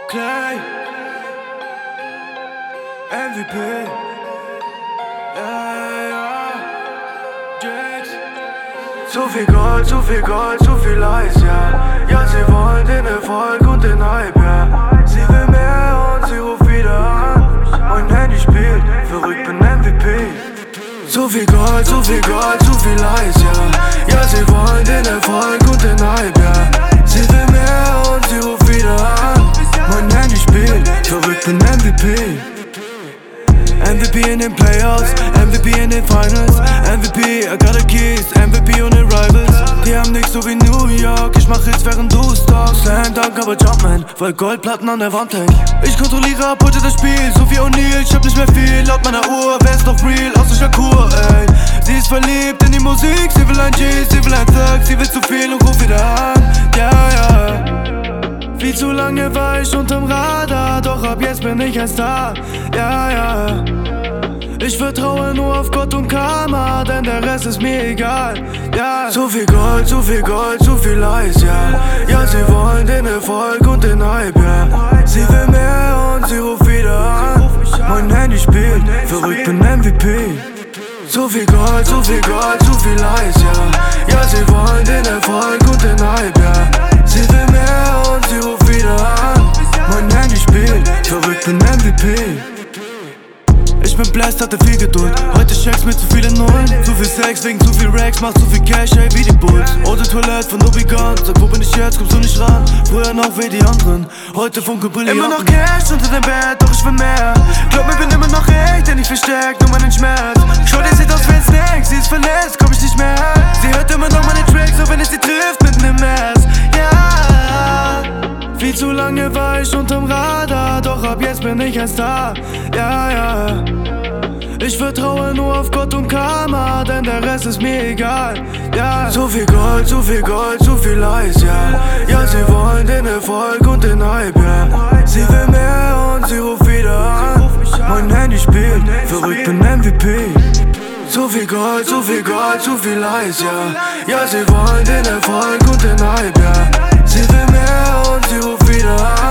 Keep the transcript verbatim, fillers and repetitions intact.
Clay, M V P, ja, ja, Jax. Zu viel Gold, zu viel Gold, zu viel Eis, ja. Ja, sie wollen den Erfolg und den Hype, ja. Sie will mehr und sie ruft wieder an. Mein Handy spielt, verrückt, bin M V P. Zu viel Gold, zu viel Gold, zu viel Eis, ja. Ja, sie wollen den Erfolg und den Hype, ja. Sie will mehr und sie ruft wieder an. Mein Handy spielt, verrückt, bin M V P. M V P in den Playoffs, M V P in den Finals, M V P, I got the keys, M V P ohne Rivals. Die haben nix so wie New York, ich mach Hits während du stalkst. Slam Dunk, aber Jumpman, weil Goldplatten an der Wand hängen. Ich kontrolliere ab heute das Spiel, so wie O'Neal, ich hab nicht mehr viel. Laut meiner Uhr, wer ist noch real, außer Shakur, ey. Sie ist verliebt in die Musik, sie will ein G, sie will ein Thug, sie will zu viel und ruft wieder an, ja, ja. Viel zu lange war ich unterm Radar, doch ab jetzt bin ich ein Star, ja, ja. Ich vertraue nur auf Gott und Karma, denn der Rest ist mir egal, ja. Zu viel Gold, zu viel Gold, zu viel Eis, ja. Ja, sie wollen den Erfolg und den Hype, ja. Sie will mehr und sie ruft wieder an. Mein Handy spielt, verrückt, bin M V P. Zu viel Gold, zu viel Gold, zu viel Eis, ja. Ja, sie wollen den Erfolg und den Hype, ja. Sie will mehr und sie ruft wieder an. Mein Handy spielt, verrückt, bin M V P. Ich bin blessed, hatte viel Geduld. Heute Checks mit zu vielen Nullen. Zu viel Sex wegen zu viel Racks, macht zu viel Cash, ey, wie die Bulls. Eau Toilette von Obi-Gun, sag, wo bin ich jetzt, kommst du nicht ran. Früher noch wie die anderen, heute Funke brilliert. Immer noch Cash unter dem Bett, doch ich will mehr. Glaub mir, bin immer noch echt, denn ich versteckt nur meinen Schmerz. Schau, der sieht aus wie ein Snack, sie ist verletzt, komm ich nicht mehr. Sie hört immer noch meine Tracks, auch wenn es sie trifft, mitten im März. Ja, viel zu lange war ich unterm Radar, doch ab jetzt bin ich ein Star, ja, ja. Ich vertraue nur auf Gott und Karma, denn der Rest ist mir egal, ja. Zu viel Gold, zu viel Gold, zu viel Eis, ja. Ja, sie wollen den Erfolg und den Hype, ja. Sie will mehr und sie ruft wieder an. Mein Handy spielt, verrückt, bin M V P. Zu viel Gold, zu viel Gold, zu viel Eis, ja. Ja, sie wollen den Erfolg und den Hype, ja. Sie will mehr und sie ruft wieder an.